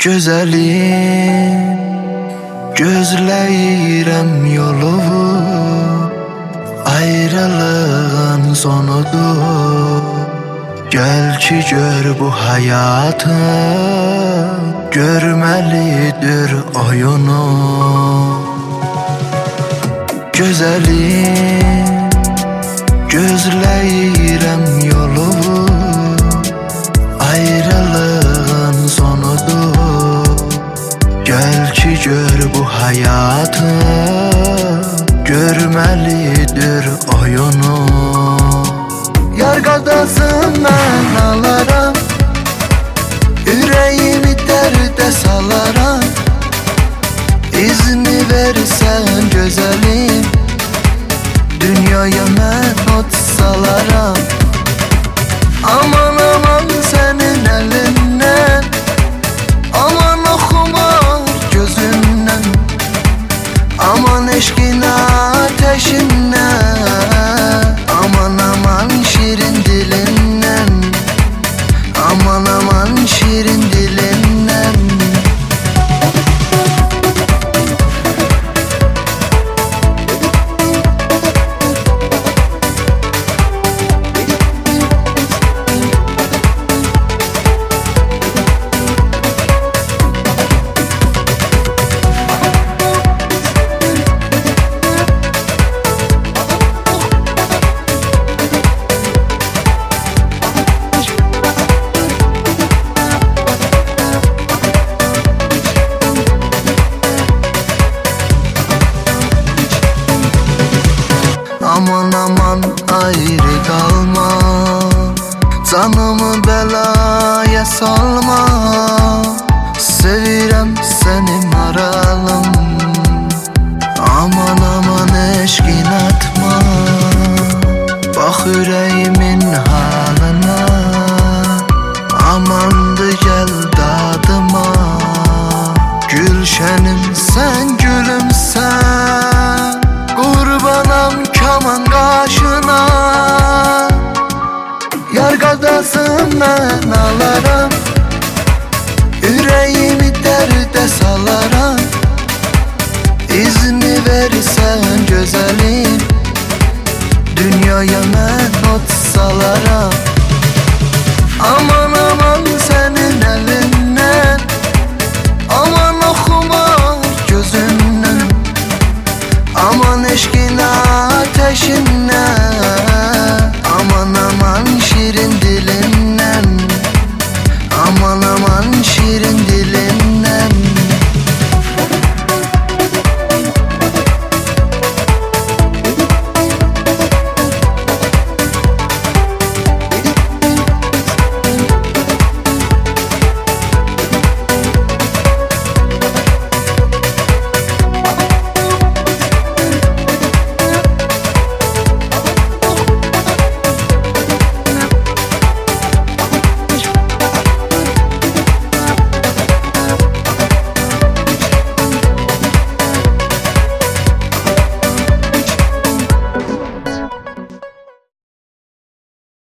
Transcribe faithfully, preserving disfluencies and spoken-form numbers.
Gözəlim, gözləyirəm yolumu, ayrılığın sonudur. Gəl ki gör bu həyatın görməlidir oyunu. Gözəlim, gözləyirəm yolumu, ayrılığın sonudur. Gəl ki gör bu həyatın görməlidir oyunu. Yar qadasın mən alaram, ürəyimi dərdə salaram. İzni versən gözəlim, dünyaya mən ot salaram. Aman aman sənin əlindən, aman oxumar gözündən, aman eşqin ateşindən, aman aman şirin dilindən, aman aman şirin dilindən. Aman aman ayrı kalma, canımı belaya salma.